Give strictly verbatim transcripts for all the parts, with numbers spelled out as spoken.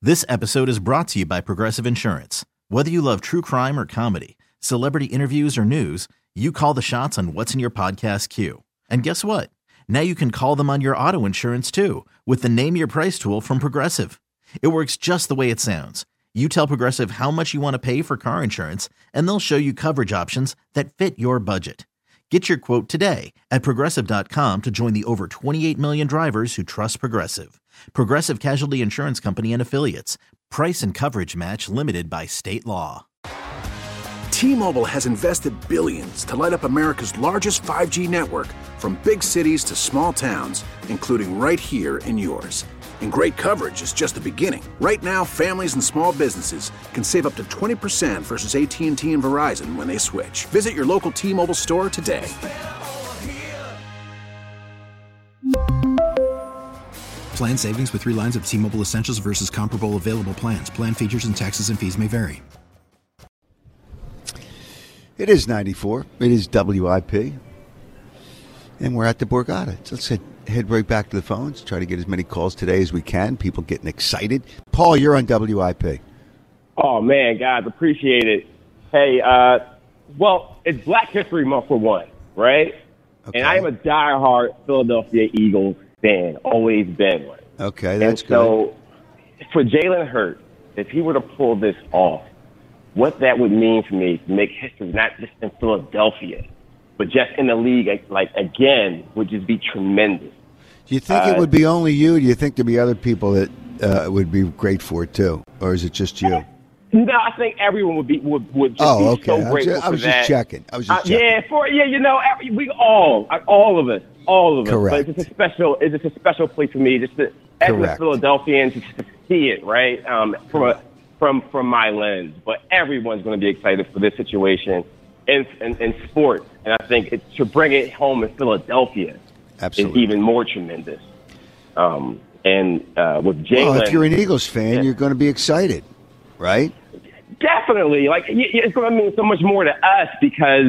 This episode is brought to you by Progressive Insurance. Whether you love true crime or comedy, celebrity interviews or news, you call the shots on what's in your podcast queue. And guess what? Now you can call them on your auto insurance too with the Name Your Price tool from Progressive. It works just the way it sounds. You tell Progressive how much you want to pay for car insurance, and they'll show you coverage options that fit your budget. Get your quote today at Progressive dot com to join the over twenty-eight million drivers who trust Progressive. Progressive Casualty Insurance Company and Affiliates. Price and coverage match limited by state law. T-Mobile has invested billions to light up America's largest five G network, from big cities to small towns, including right here in yours. And great coverage is just the beginning. Right now, families and small businesses can save up to twenty percent versus A T and T and Verizon when they switch. Visit your local T-Mobile store today. Plan savings with three lines of T-Mobile Essentials versus comparable available plans. Plan features and taxes and fees may vary. It is ninety-four. It is W I P. And we're at the Borgata. So let's head, head right back to the phones, try to get as many calls today as we can. People getting excited. Paul, you're on W I P. Oh, man, guys, appreciate it. Hey, uh, well, it's Black History Month for one, right? Okay. And I am a diehard Philadelphia Eagles fan, always been one. Okay, that's and so good. For Jalen Hurts, if he were to pull this off, what that would mean for me to make history, not just in Philadelphia, but just in the league, like, again, would just be tremendous. Do you think uh, it would be only you? Do you think there'd be other people that uh, would be great for it, too? Or is it just you? No, I think everyone would be would, would just oh, be okay. so grateful I was just, I was for just that. checking. I was just uh, checking. Yeah, for yeah, you know, every, we all, all of us, all of us. Correct. But it's just a special, it's just a special place for me, just to, as a Philadelphian, just to see it, right? Um, from a from from my lens. But everyone's going to be excited for this situation in in, in sports, and I think it, to bring it home in Philadelphia Absolutely. is even more tremendous. Um, and uh, with Jalen, well, if you're an Eagles fan, yeah. you're going to be excited, right? Definitely. Like, it's going to mean so much more to us because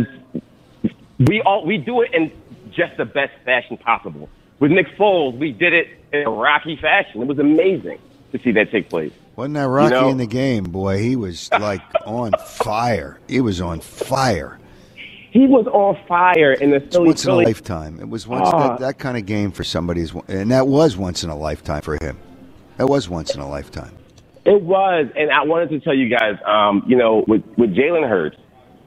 we all we do it in just the best fashion possible. With Nick Foles, we did it in a rocky fashion. It was amazing to see that take place. Wasn't that Rocky you know? in the game, boy? He was, like, on fire. He was on fire. He was on fire in the Philly. Once Philly. in a lifetime. It was once uh, that, that kind of game for somebody's, and that was once in a lifetime for him. That was once in a lifetime. It was, and I wanted to tell you guys, um, you know, with, with Jalen Hurts,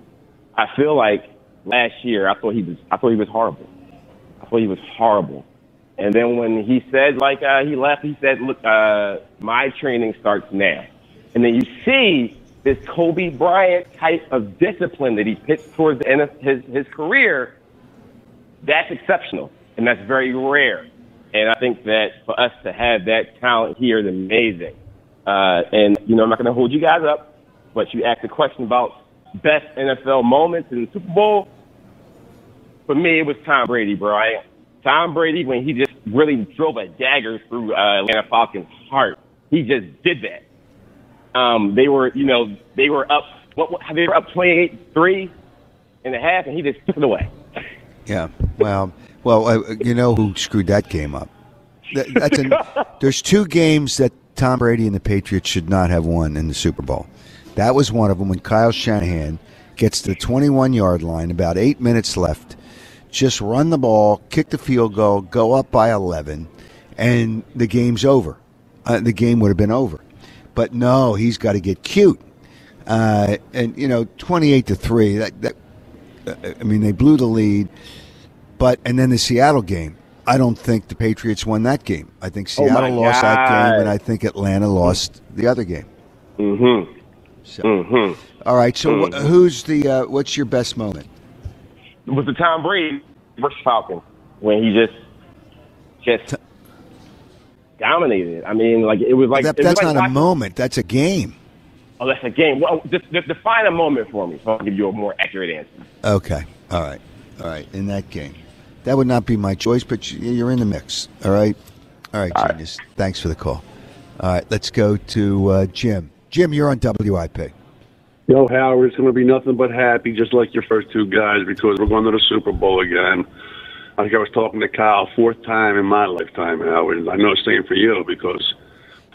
I feel like last year I thought he was, I thought he was horrible. I thought he was horrible, and then when he said, like, uh, he left, he said, "Look, uh, my training starts now," and then you see this Kobe Bryant type of discipline that he pitched towards the end of his his career. That's exceptional, and that's very rare. And I think that for us to have that talent here is amazing. Uh, and, you know, I'm not going to hold you guys up, but you asked a question about best N F L moments in the Super Bowl. For me, it was Tom Brady, bro. I, Tom Brady, when he just really drove a dagger through uh, Atlanta Falcons' heart, he just did that. Um, they were, you know, they were up, what, what, they were up twenty-eight three and a half, and he just took it away. Yeah, well, well, uh, you know who screwed that game up? That, that's an, there's two games that Tom Brady and the Patriots should not have won in the Super Bowl. That was one of them when Kyle Shanahan gets to the twenty-one-yard line, about eight minutes left, just run the ball, kick the field goal, go up by eleven, and the game's over. Uh, the game would have been over. But no, he's got to get cute. Uh, and, you know, twenty-eight to three, that, that, uh, I mean, they blew the lead. But, and then the Seattle game. I don't think the Patriots won that game. I think Seattle oh lost God. that game, and I think Atlanta lost the other game. Mm-hmm. So, mm-hmm. All right, so mm-hmm. wh- who's the, uh, what's your best moment? It was the Tom Brady versus Falcons when he just, just T- dominated. I mean, like, it was like... That, it that's was like not watching, a moment. That's a game. Oh, that's a game. Well, just, just define a moment for me so I'll give you a more accurate answer. Okay. All right. All right. In that game. That would not be my choice, but you're in the mix. All right? All right, All genius. Right. Thanks for the call. All right, let's go to uh, Jim. Jim, you're on W I P. Yo, Howard, it's going to be nothing but happy, just like your first two guys, because we're going to the Super Bowl again. I think I was talking to Kyle, fourth time in my lifetime, Howard. I know it's same for you, because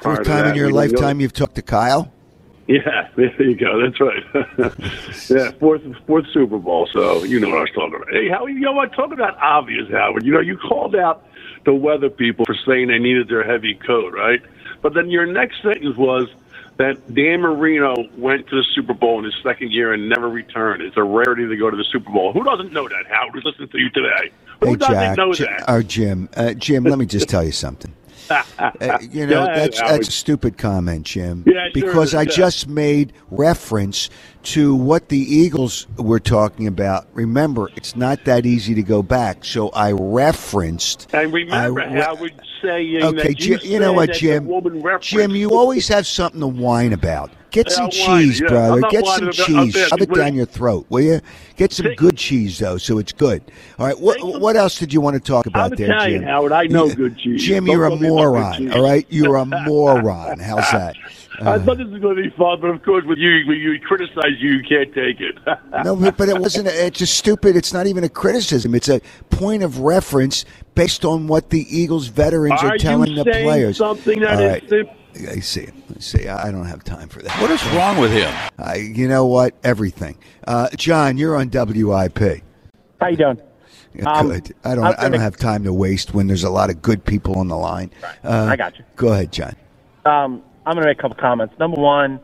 prior First to time that, in your we- lifetime you've talked to Kyle? Yeah, there you go. That's right. yeah, fourth fourth Super Bowl. So you know what I was talking about. Hey, Howard, you know what? Talking about obvious, Howard. You know, you called out the weather people for saying they needed their heavy coat, right? But then your next sentence was that Dan Marino went to the Super Bowl in his second year and never returned. It's a rarity to go to the Super Bowl. Who doesn't know that, Howard? Who's listening to you today? Who Hey, doesn't Jack, know J- that? or Jim. Uh, Jim, let me just tell you something. Uh, you know, Go ahead, that's, Howard. that's a stupid comment, Jim. Yeah, sure because is, I yeah. just made reference to what the Eagles were talking about. Remember, it's not that easy to go back. So I referenced. And remember, I re- Howard saying Okay, that you, Jim, you know what, said that Jim? the woman referenced- Jim, you always have something to whine about. Get some Yeah, whine, cheese, yeah. brother. I'm not Get whining some about- I'm cheese. there. Shove it But- down your throat, will you? Get some Take- good cheese, though, so it's good. All right, what, what else did you want to talk about I'm there, Italian, Jim? Howard. I know You- good cheese. Jim, Don't you're a call me about good moron, cheese. all right? You're a moron. How's that? I thought this was going to be fun, but of course, with you, when you criticize you, you can't take it. No, but, but it wasn't. A, it's just stupid. It's not even a criticism. It's a point of reference based on what the Eagles veterans are, Are telling you the saying players. something that All is right. simple? I see. I see. I don't have time for that. What is wrong with him? I, you know what? Everything. Uh, John, you're on W I P. How you doing? Yeah, Um, good. I don't. I was I don't gonna- have time to waste when there's a lot of good people on the line. Uh, I got you. Go ahead, John. Um, I'm going to make a couple comments. Number one,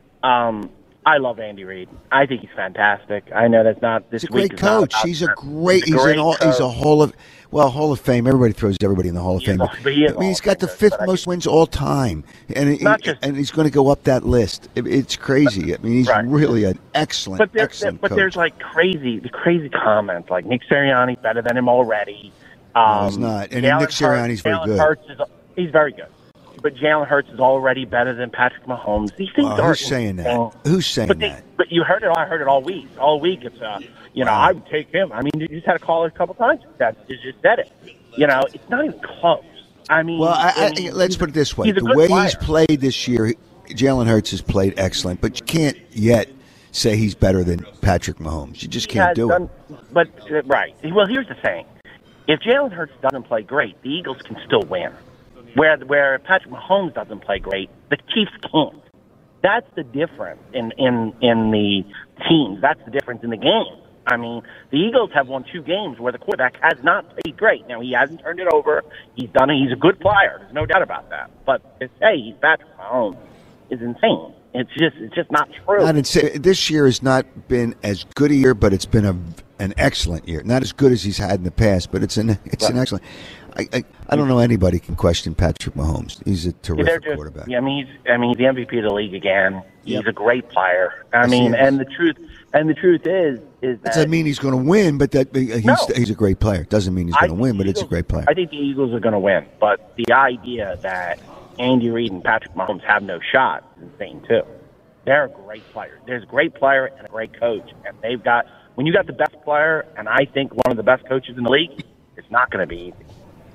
um, I love Andy Reid. I think he's fantastic. I know that's not this He's a week. great is not coach. about He's a him. great. He's, a great an all, He's a coach. Hall of well Hall of Fame. Everybody throws everybody in the Hall of He is Fame. all- But, but he is I mean, he's got the Hall of Famer, fifth but I most think- wins all time, and he, Not just- and he's going to go up that list. It, it's crazy. I mean, he's Right. really an excellent, But there's excellent but coach. there's like crazy the crazy comments like Nick Sirianni's better than him already. Um, No, he's not. And Jalen Nick Sirianni's Hurts- very Jalen good. Hurts is, he's very good. But Jalen Hurts is already better than Patrick Mahomes. These things Well, are who's saying that? insane. Who's saying But, they, that? but you heard it. I heard it all week. All week, it's uh, you know, Wow. I would take him. I mean, you just had to call it a couple times. That you just said it. You know, it's not even close. I mean, Well, I, I, I mean, let's put it this way: he's a the good way player. he's played this year, Jalen Hurts has played excellent, but you can't yet say he's better than Patrick Mahomes. You just He can't has do done, it. But uh, right. Well, here's the thing: if Jalen Hurts doesn't play great, the Eagles can still win. Where where Patrick Mahomes doesn't play great, the Chiefs can't. That's the difference in in in the teams. That's the difference in the game. I mean, the Eagles have won two games where the quarterback has not played great. Now, he hasn't turned it over. He's done it. He's a good player. There's no doubt about that. But to say he's Patrick Mahomes is insane. It's just it's just not true. I didn't say this year has not been as good a year, but it's been a an excellent year. Not as good as he's had in the past, but it's an it's an excellent. I, I I don't know anybody can question Patrick Mahomes. He's a They're terrific just- quarterback. Yeah, I mean, he's, I mean, he's the M V P of the league again. He's Yep. a great player. I Yes, he mean, is. and the truth, and the truth is, is that Doesn't mean he's going to win, but that he's No. he's a great player. Doesn't mean he's I going to think win, the but it's a Eagles- great player. I think the Eagles are going to win, but the idea that Andy Reid and Patrick Mahomes have no shot is insane too. They're great players. There's a great player and a great coach, and they've got when you got the best player, and I think one of the best coaches in the league, it's not going to be easy.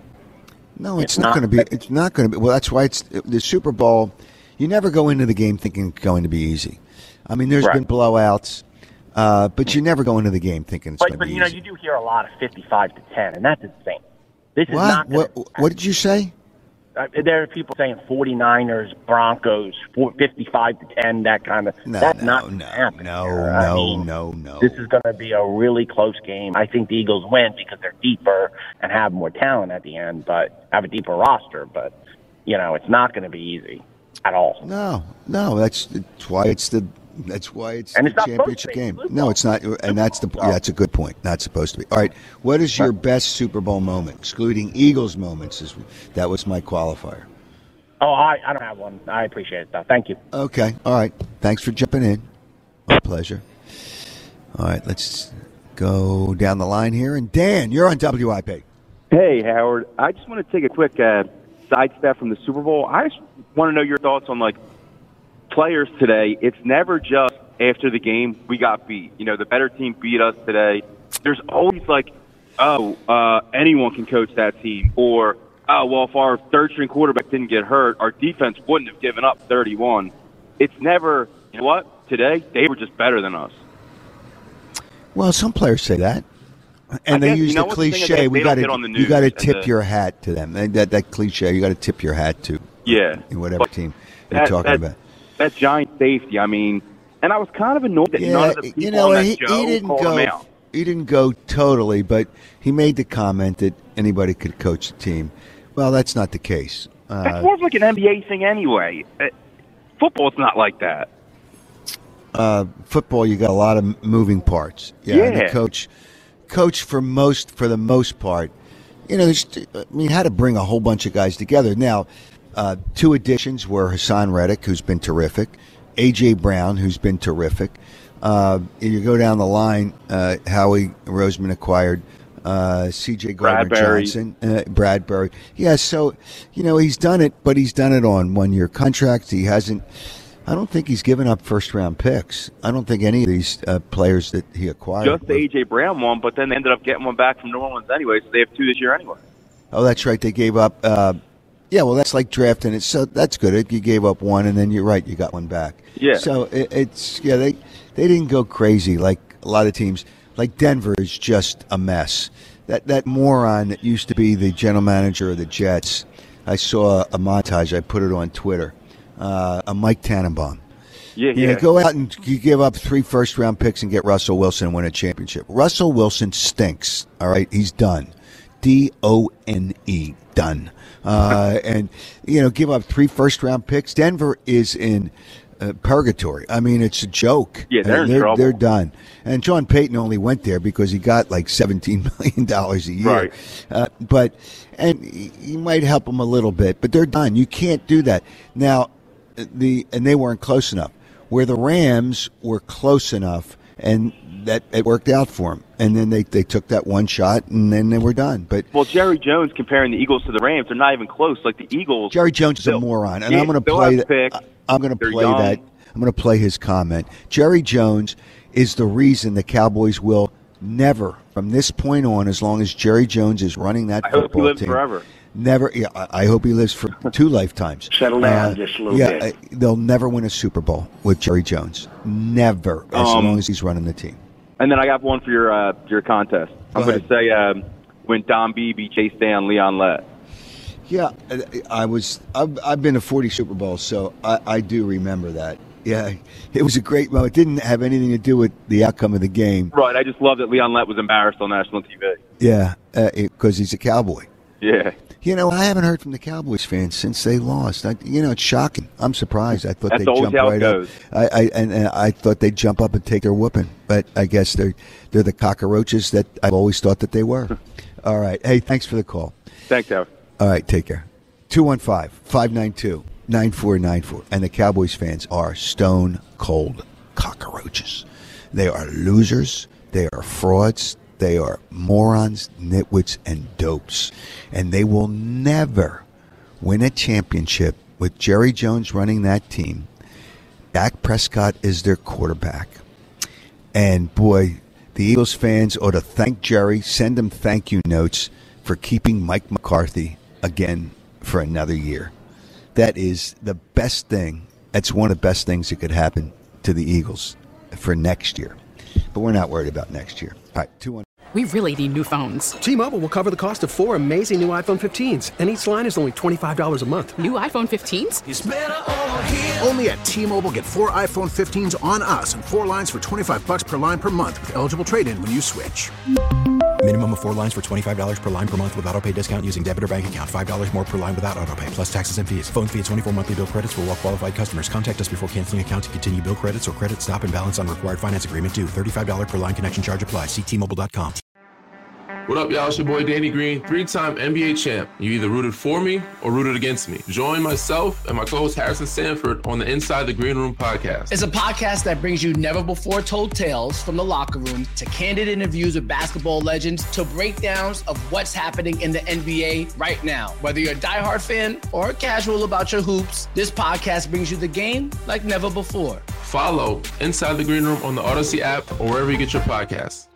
No, it's, It's not, not. going to be. It's not going to be. Well, that's why it's the Super Bowl. You never go into the game thinking it's going to be easy. I mean, there's Right. been blowouts, uh, but you never go into the game thinking it's But, going to but be you know, easy. you do hear a lot of fifty-five to ten, and that's insane. This is What? not gonna, What? What did you say? Uh, there are people saying 49ers, Broncos, four- fifty-five to ten, that kind of. No, that's no, not no, happening no, here. I no, mean, no, no. This is going to be a really close game. I think the Eagles win because they're deeper and have more talent at the end, but have a deeper roster. But you know, it's not going to be easy at all. No, no. That's, that's why it's the. That's why it's And the it's not supposed championship to be. game. Football. No, it's not, and that's the. Yeah, that's a good point. Not supposed to be. All right. What is your best Super Bowl moment, excluding Eagles moments? Is that was my qualifier. Oh, I, I don't have one. I appreciate it, though. Thank you. Okay. All right. Thanks for jumping in. My pleasure. All right. Let's go down the line here. And Dan, you're on W I P. Hey, Howard. I just want to take a quick uh, sidestep from the Super Bowl. I just want to know your thoughts on, like, players today. It's never just after the game we got beat. You know, the better team beat us today. There's always, like, oh, uh, anyone can coach that team. Or, oh, well, if our third-string quarterback didn't get hurt, our defense wouldn't have given up thirty-one. It's never, you know what, today they were just better than us. Well, some players say that. And I they guess, use you know the what, the thing is cliche. they- we they got don't get on the to news you got to and tip the- your hat to them. That that cliche. You got to tip your hat to. Yeah. Whatever But team you're that, talking that, about. That giant safety, I mean, and I was kind of annoyed that Yeah, none of the people you know, on that he, show he didn't called go. him out. He didn't go totally, but he made the comment that anybody could coach the team. Well, that's not the case. Uh, That's more of like an N B A thing anyway. Uh, Football's not like that. uh, football, you got a lot of moving parts. Yeah, and the Yeah. coach, coach for most for the most part, you know, there's, I mean, had to bring a whole bunch of guys together. Now, uh, two additions were Hassan Reddick, who's been terrific, A J Brown, who's been terrific. Uh, you go down the line, uh, Howie Roseman acquired uh, C J Gardner Bradbury. Johnson, uh, Bradbury. Yeah, so, you know, he's done it, but he's done it on one-year contracts. He hasn't, I don't think he's given up first-round picks. I don't think any of these uh, players that he acquired. Just the were- A J Brown one, but then they ended up getting one back from New Orleans anyway, so they have two this year anyway. Oh, that's right. They gave up. Uh, yeah, well, that's like drafting it. So that's good. You gave up one, and then you're right. You got one back. Yeah. So it, it's yeah. They they didn't go crazy like a lot of teams. Like Denver is just a mess. That that moron that used to be the general manager of the Jets. I saw a montage. I put it on Twitter. Uh, a Mike Tannenbaum. Yeah, You yeah. know, go out and you give up three first round picks and get Russell Wilson and win a championship. Russell Wilson stinks. All right, he's done. D O N E, done. Uh, and you know, give up three first round picks. Denver is in uh, purgatory. I mean, it's a joke. Yeah, they're Uh, in they're, trouble. They're done. And John Payton only went there because he got like seventeen million dollars a year. Right. Uh, but and he he might help them a little bit, but they're done. You can't do that now. The and they weren't close enough. Where the Rams were close enough, and that it worked out for them. And then they, they took that one shot, and then they were done. But Well, Jerry Jones comparing the Eagles to the Rams, they're not even close. Like the Eagles. Jerry Jones is a They'll- moron, and yeah, I'm going to they'll play have that. picks. I'm going to They're play young. that. I'm going to play his comment. Jerry Jones is the reason the Cowboys will never, from this point on, as long as Jerry Jones is running that I hope he football lives team, forever. Never. Yeah, I I hope he lives for two lifetimes. Settle down just a little yeah, bit. uh, they'll never win a Super Bowl with Jerry Jones. Never, as Um, long as he's running the team. And then I got one for your uh, your contest. I'm Go going to say um, when Don Beebe chased down Leon Lett. Yeah, I was. I've, I've been to forty Super Bowls, so I, I do remember that. Yeah, it was a great moment. It didn't have anything to do with the outcome of the game. Right. I just love that Leon Lett was embarrassed on national T V. Yeah, because he's a Cowboy. Yeah. You know, I haven't heard from the Cowboys fans since they lost. I, you know, it's shocking. I'm surprised. I thought That's they'd always jump how it right goes. up. I, I and, and I thought they'd jump up and take their whooping, but I guess they're they're the cockroaches that I've always thought that they were. All right. Hey, thanks for the call. Thanks, Howard. All right, take care. two one five, five nine two, nine four nine four. And the Cowboys fans are stone cold cockroaches. They are losers. They are frauds. They are morons, nitwits, and dopes. And they will never win a championship with Jerry Jones running that team. Dak Prescott is their quarterback. And boy, the Eagles fans ought to thank Jerry, send him thank you notes for keeping Mike McCarthy again for another year. That is the best thing. That's one of the best things that could happen to the Eagles for next year. But we're not worried about next year. All right, two one. We really need new phones. T-Mobile will cover the cost of four amazing new iPhone fifteens, and each line is only twenty-five dollars a month. New iPhone fifteens? It's better over here. Only at T-Mobile, get four iPhone fifteens on us and four lines for twenty-five bucks per line per month with eligible trade-in when you switch. Minimum of four lines for twenty-five dollars per line per month with auto pay discount using debit or bank account. five dollars more per line without auto pay, plus taxes and fees. Phone fee at twenty-four monthly bill credits for well-qualified customers. Contact us before canceling account to continue bill credits or credit stop and balance on required finance agreement due. thirty-five dollars per line connection charge applies. See T Mobile dot com. What up, y'all? It's your boy Danny Green, three-time N B A champ. You either rooted for me or rooted against me. Join myself and my co-host Harrison Sanford on the Inside the Green Room podcast. It's a podcast that brings you never-before-told tales from the locker room to candid interviews with basketball legends to breakdowns of what's happening in the N B A right now. Whether you're a diehard fan or casual about your hoops, this podcast brings you the game like never before. Follow Inside the Green Room on the Odyssey app or wherever you get your podcasts.